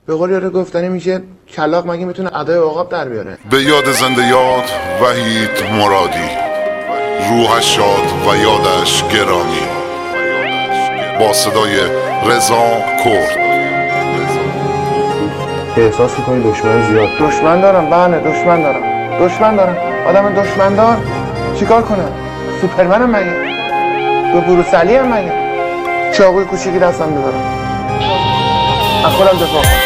به قول یاره گفتنی میشه کلاغ مگه میتونه ادای عقاب در بیاره. به یاد زنده یاد وحید مرادی، روحش شاد و یادش گرامی. با صدای رضا کرد. احساس میکنی دشمن زیاد؟ دشمن دارم، بله دشمن دارم. آدم دشمن دار چیکار کنم؟ سوپرمنم مگه؟ به بروسلی هم مگه؟ چاقوی کوچیکی دستم بذارم از خودم دفاع کنم.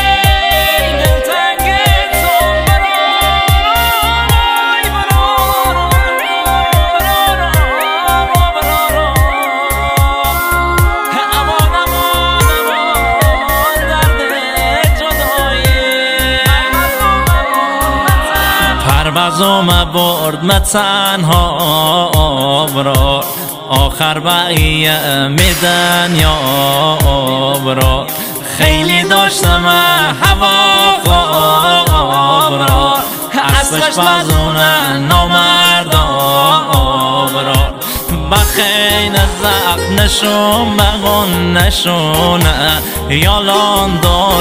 پروازم برد من تنها آبرار، آخر بقیه میدن یا آبرار. خیلی داشتم هوا آبرار، اسبش بازونه نامرد آبرار. بخین زخم نشون بگون نشونه، یالان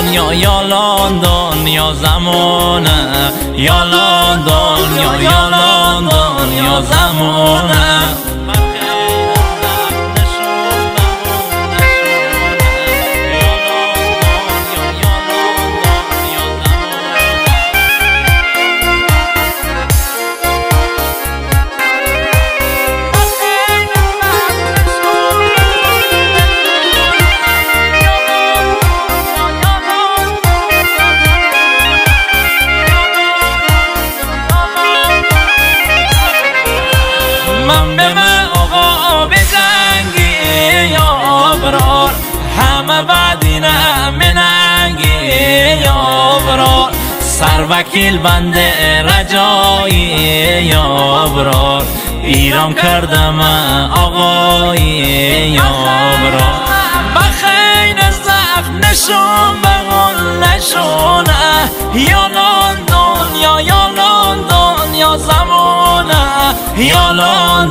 دنیا زمانه، یالان دنیا زمانه. من به من آقا بزنگی یا برار، همه بعدینه مننگی یا برار. سر وکیل بنده رجایی یا برار، ایران کردم آقایی یا برار. بخین زخم نشون بگون نشونه، یالان دنیا زمانه، یالان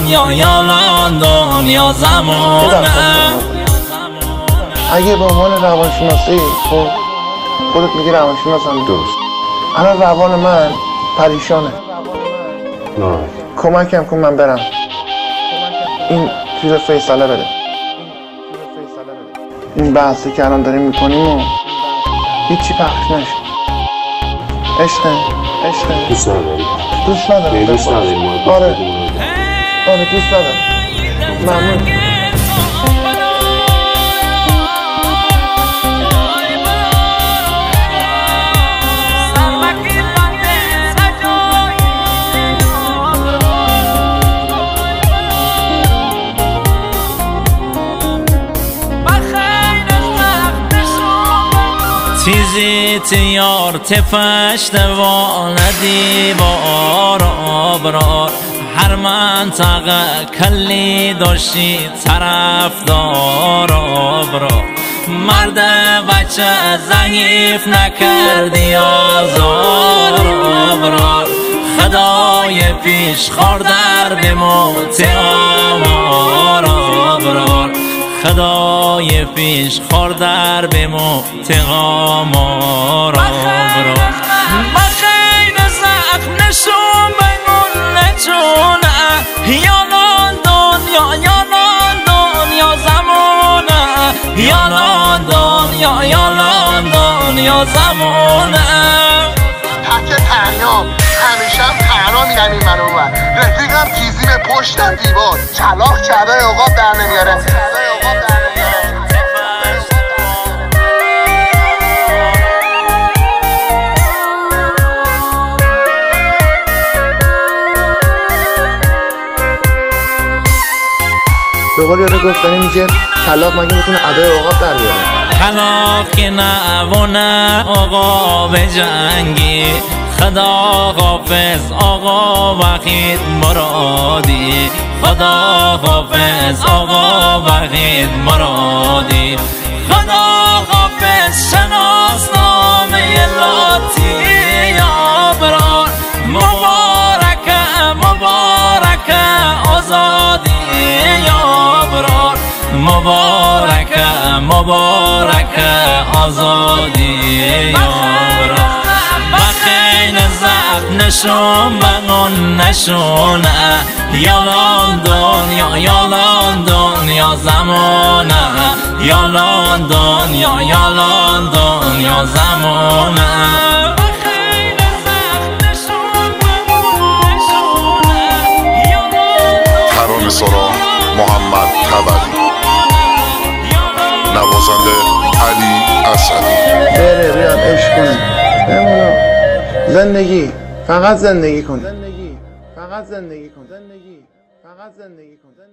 دنیا زمانه. اگه به عنوان روانشناسی خودت میگی روانشناسم، درست. الان روان من پریشانه، کمکم کن من برم این چیز فیصله بده. این بحثی که الان داریم میکنیم و هیچی پخش نشه. عشقه دوست نداری؟ دوست ندارم. دوست نداری؟ آره دوست ندارم. ممنون. تیزی تیار تفش دوان دیوار آبرار، هر منطقه کلی داشتی طرفدار آبرار. مرد بچه ضعیف نکردی آزار آبرار، خدای پیش خاردر به موت آمار آبرار. خدای پیش خاردر به موت آمار آبرار. بخین زخم نشون بگون نشونه، یالان دنیا زمانه، یالان دنیا زمانه. تک تنها همیشه هم تنها میرم این منو اون ور، رفیقم تیزی به پشتم دیوار، کلاغ چرای عقاب در نمیاره. به قول یاره گفتنی میشه کلاغ مگه میتونه ادای عقاب در بیاره. کلاغ که نوانه آقا به جنگی، خدا حافظ آقا وحید مرادی، خدا حافظ آقا وحید مرادی. خدا حافظ شناسنامه لاتی یا برار، مبارک آزادی یا برار، مبارک آزادی یارا بخین زخم نشون بگون نشونه یالان دنیا زمانه یالان دنیا زمانه ترانه سرا محمد تبری، نوازنده علی اسدی. بره بیاد عشق کنه بمونو زندگی فقط زندگی کن.